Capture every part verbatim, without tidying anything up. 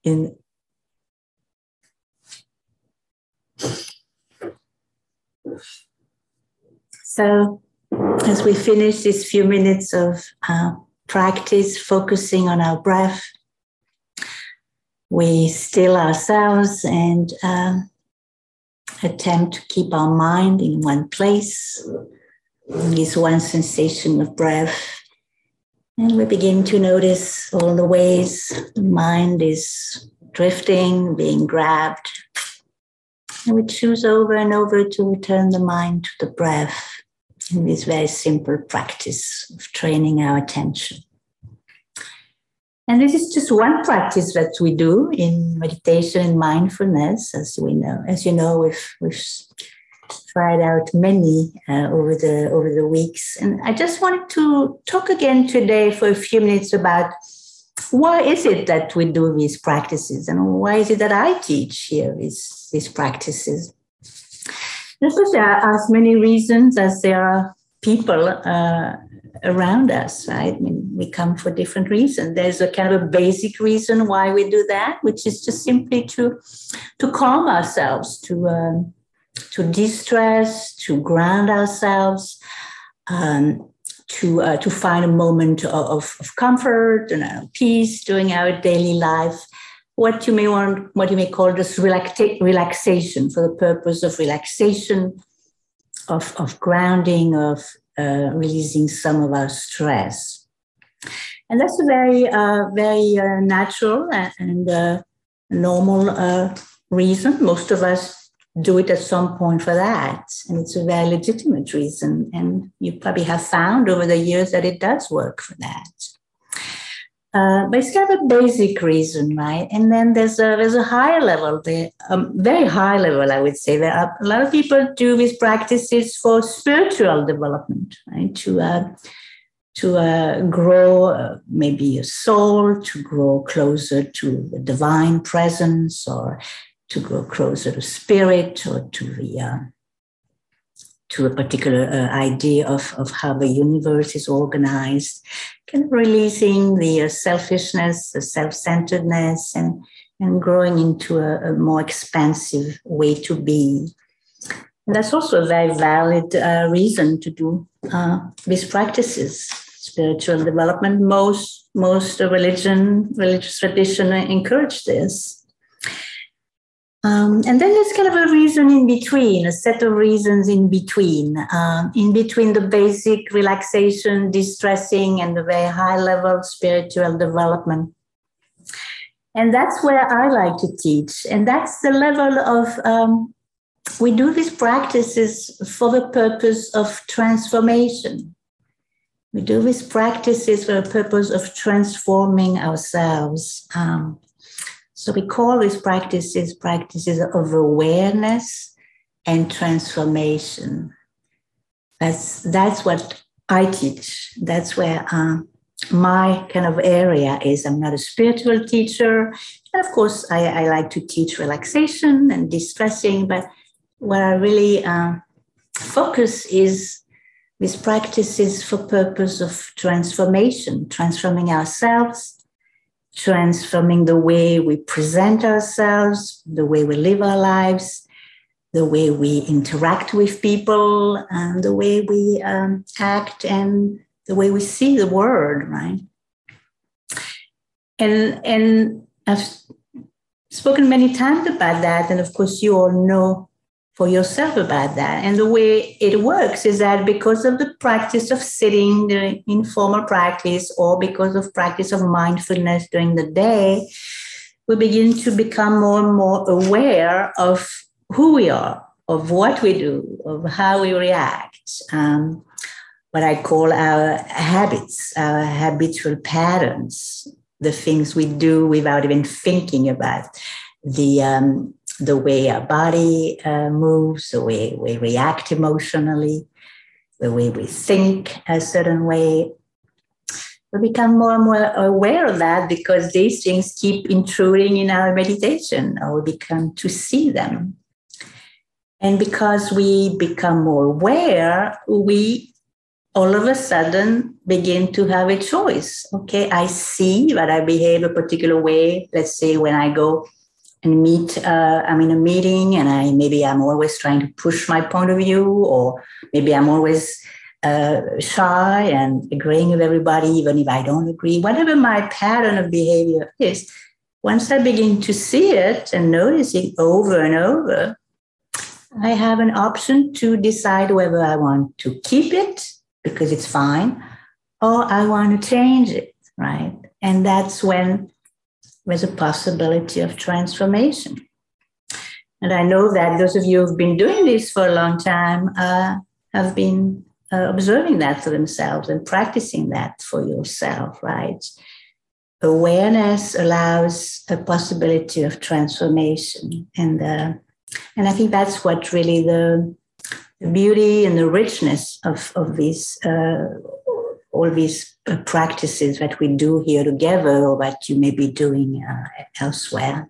in So as we finish these few minutes of uh, practice, focusing on our breath, we still ourselves and uh, attempt to keep our mind in one place, in this one sensation of breath. And we begin to notice all the ways the mind is drifting, being grabbed. And we choose over and over to return the mind to the breath in this very simple practice of training our attention. And this is just one practice that we do in meditation and mindfulness, as we know. As you know, we've, we've tried out many uh, over the over the weeks. And I just wanted to talk again today for a few minutes about why is it that we do these practices, and why is it that I teach here these, these practices. Of course, there are as many reasons as there are people uh, around us, right? I mean, we come for different reasons. There's a kind of a basic reason why we do that, which is just simply to, to calm ourselves, to um, to de-stress, to ground ourselves, um, to uh, to find a moment of, of comfort and uh, peace during our daily life. What you may want, what you may call just relaxa- relaxation, for the purpose of relaxation, of, of grounding, of uh, releasing some of our stress. And that's a very, uh, very uh, natural and uh, normal uh, reason. Most of us do it at some point for that. And it's a very legitimate reason. And you probably have found over the years that it does work for that. Uh, but it's kind of a basic reason, right? And then there's a there's a higher level, the um, very high level, I would say. There are a lot of people do these practices for spiritual development, right? To uh, to uh, grow uh, maybe a soul, to grow closer to the divine presence, or to grow closer to spirit, or to the uh, to a particular uh, idea of, of how the universe is organized, kind of releasing the uh, selfishness, the self-centeredness, and, and growing into a, a more expansive way to be. And that's also a very valid uh, reason to do uh, these practices. Spiritual development, most, most religion, religious tradition encourage this. Um, and then there's kind of a reason in between, a set of reasons in between, um, in between the basic relaxation, distressing, and the very high level spiritual development. And that's where I like to teach. And that's the level of, um, we do these practices for the purpose of transformation. We do these practices for the purpose of transforming ourselves. Um, So we call these practices practices of awareness and transformation. That's that's what I teach. That's where uh, my kind of area is. I'm not a spiritual teacher. And of course, I, I like to teach relaxation and distressing, but what I really uh, focus is these practices for purpose of transformation, transforming ourselves, transforming the way we present ourselves, the way we live our lives, the way we interact with people, and the way we um, act, and the way we see the world, right? And, and I've spoken many times about that, and of course you all know for yourself about that. And the way it works is that because of the practice of sitting, the informal practice, or because of practice of mindfulness during the day, we begin to become more and more aware of who we are, of what we do, of how we react, um, what I call our habits, our habitual patterns, the things we do without even thinking about, the um, the way our body uh, moves, the way we react emotionally, the way we think a certain way. We become more and more aware of that because these things keep intruding in our meditation, or we become to see them. And because we become more aware, we all of a sudden begin to have a choice. Okay, I see that I behave a particular way. Let's say when I go and meet, uh, I'm in a meeting and I maybe I'm always trying to push my point of view, or maybe I'm always uh, shy and agreeing with everybody, even if I don't agree. Whatever my pattern of behavior is, once I begin to see it and notice it over and over, I have an option to decide whether I want to keep it because it's fine, or I want to change it, right? And that's when there's a possibility of transformation. And I know that those of you who've been doing this for a long time uh, have been uh, observing that for themselves and practicing that for yourself, right? Awareness allows a possibility of transformation. And, uh, and I think that's what really the, the beauty and the richness of, of these uh, all these uh, practices that we do here together or that you may be doing uh, elsewhere.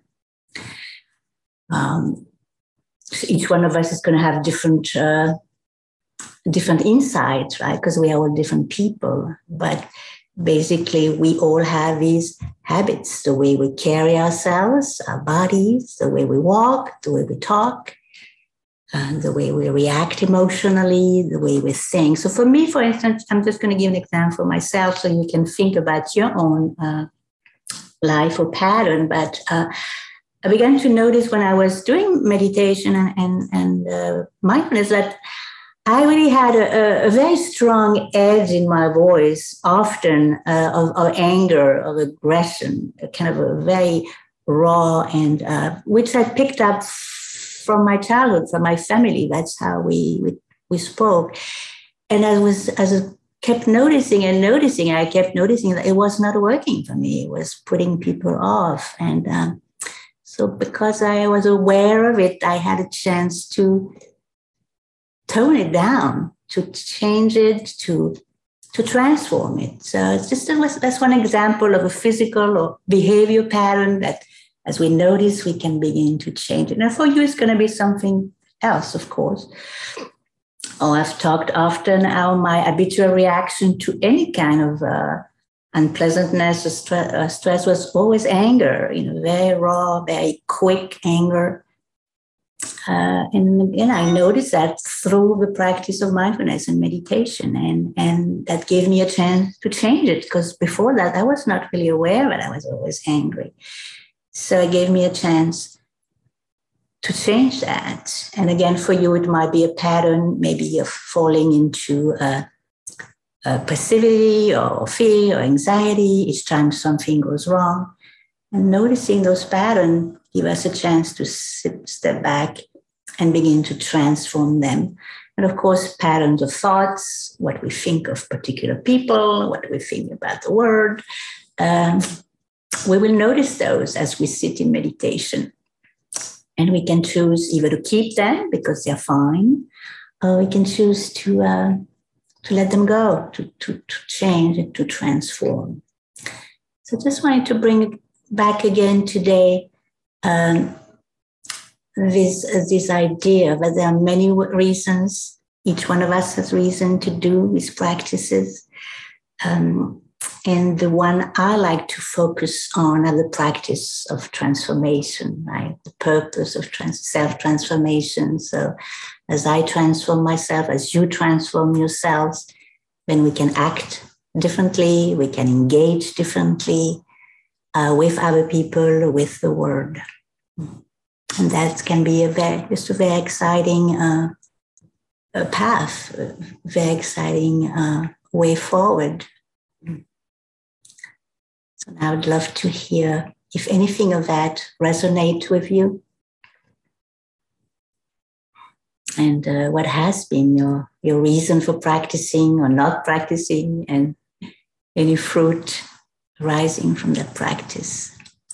Um, so each one of us is going to have different uh, different insights, right? Because we are all different people. But basically, we all have these habits, the way we carry ourselves, our bodies, the way we walk, the way we talk, and the way we react emotionally, the way we think. So for me, for instance, I'm just going to give an example myself so you can think about your own uh, life or pattern. But uh, I began to notice when I was doing meditation and, and, and uh, mindfulness that I really had a, a very strong edge in my voice, often uh, of, of anger, of aggression, kind of a very raw, and uh, which I picked up from my childhood, from my family. That's how we, we we spoke. And I was as I kept noticing and noticing, I kept noticing that it was not working for me. It was putting people off. And um, so because I was aware of it, I had a chance to tone it down, to change it, to to transform it. So it's just that's one example of a physical or behavior pattern that, as we notice, we can begin to change it. Now, for you, it's going to be something else, of course. Oh, I've talked often how my habitual reaction to any kind of uh, unpleasantness or stre- uh, stress was always anger, you know, very raw, very quick anger. Uh, and again, I noticed that through the practice of mindfulness and meditation, and, and that gave me a chance to change it, because before that, I was not really aware that I was always angry. So it gave me a chance to change that. And again, for you, it might be a pattern, maybe of falling into uh, uh, passivity or fear or anxiety each time something goes wrong. And noticing those patterns give us a chance to sit, step back and begin to transform them. And of course, patterns of thoughts, what we think of particular people, what we think about the world. Um, we will notice those as we sit in meditation. And we can choose either to keep them because they're fine, or we can choose to, uh, to let them go, to, to, to change and to transform. So just wanted to bring it back again today, um, this, uh, this idea that there are many reasons, each one of us has reason to do these practices. Um, and the one I like to focus on are the practice of transformation, right? The purpose of trans- self-transformation. So as I transform myself, as you transform yourselves, then we can act differently, we can engage differently uh, with other people, with the world. And that can be a very, just a very exciting uh, a path, a very exciting uh, way forward. So now I'd love to hear if anything of that resonates with you. And uh, what has been your, your reason for practicing or not practicing, and any fruit arising from that practice.